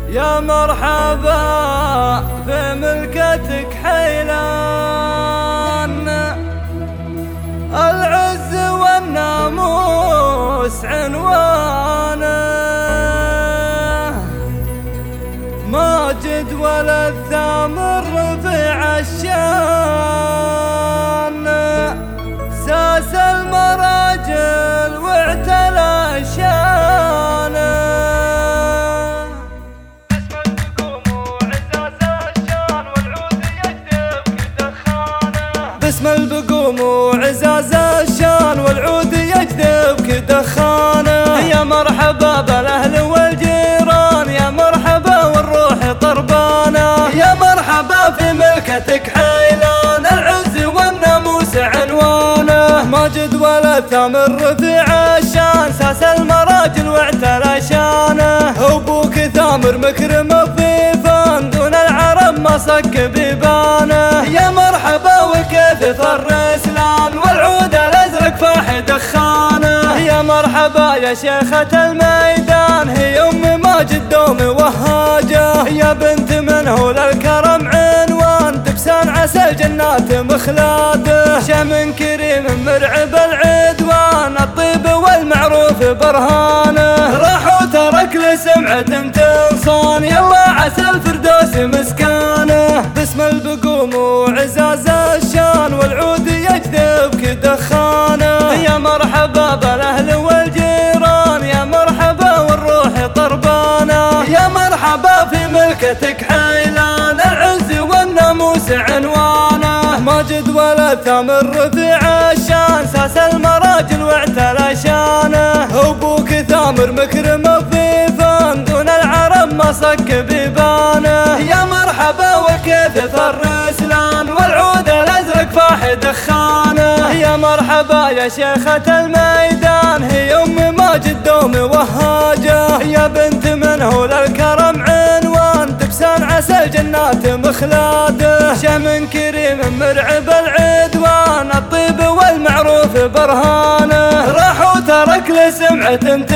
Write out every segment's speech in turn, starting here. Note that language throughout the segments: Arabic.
يا مرحبا في ملكتك حيلان، العز والناموس عنوانه، ماجد وللثامر رفيع الشان، ساس المراجل واعتلى شانه. باسم البقوم وعزاز الشان والعود يجذبك دخانه، يا مرحبا بالاهل والجيران، يا مرحبا والروح طربانه، يا مرحبا في ملكتك حيلان، العز والناموس عنوانه، ماجد والثامر رفيع الشان، ساس المراجل واعتلى شانه، ابوك ثامر مكرم الضيفان، دون العرب ما صك بيبانه، يا مرحبا وكيف ثر اسلام والعود الازرق فاح دخانه، يا مرحبا يا شيخة الميدان، هي ام ماجد دوم وهاجه، يا بنت منه للكرم عنوان، دبسان عسى الجنات مخلاده، شمن كريم مرعب العدوان، الطيب والمعروف برهانه، راح وترك لسمعة تنصان، يلا عسى الفردوس مسكانه، باسم البقوم وعزاز الشان والعود يجذبك دخانه، يا مرحبا بالاهل والجيران، يا مرحبا والروح طربانه، يا مرحبا في ملكتك حيلان، العز والناموس عنوانه، ماجد والثامر رفيع الشان، ساس المراجل واعتلى شانه، ابوك ثامر مكرم الضيفان، دون العرب ما صك بيبانه، يا مرحبا وكيف ثر اسلان والعود الازرق فاح دخانه، يا مرحبا يا شيخة الميدان، هي ام ماجد دوم وهاجه، يا بنت منه للكرم عنوان، دبسان عسى الجنات مخلاده، شمن كريم مرعب العدوان، الطيب والمعروف برهانه، راح وترك لسمعة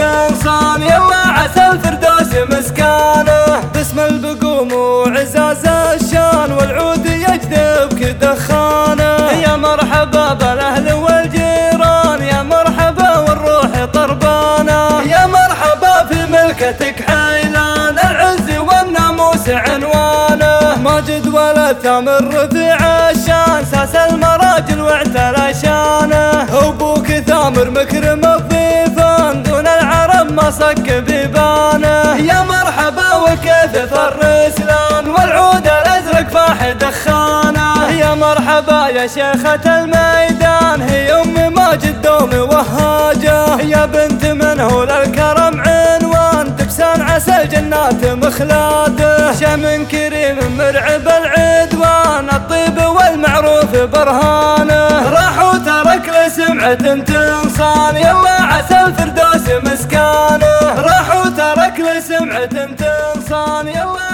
تنصان، يلا عسى الفردوس مسكانه، باسم البقوم وعزاز الشان والعود يجذبك دخانه، يا مرحبا بالاهل والجيران، يا مرحبا والروح طربانه، يا مرحبا في ملكتك حيلان، العز والناموس عنوانه، ماجد والثامر رفيع الشان، ساس المراجل واعتلى شانه، ابوك ثامر مكرم الضيفان، دون العرب ما صك بيبانه، يا مرحبا وكيف ثر اسلام والعود الازرق فاح دخانه، يا مرحبا يا شيخة الميدان، هي ام ماجد دوم وهاجه، يا بنت منه للكرم عنوان، دبسان عسى الجنات مخلاده، شمن كريم مرعب العدوان، الطيب والمعروف برهانه، راح وترك لسمعة تنصان، يلا عسى الفردوس مسكانه، راح وترك لسمعة تنصان، يلا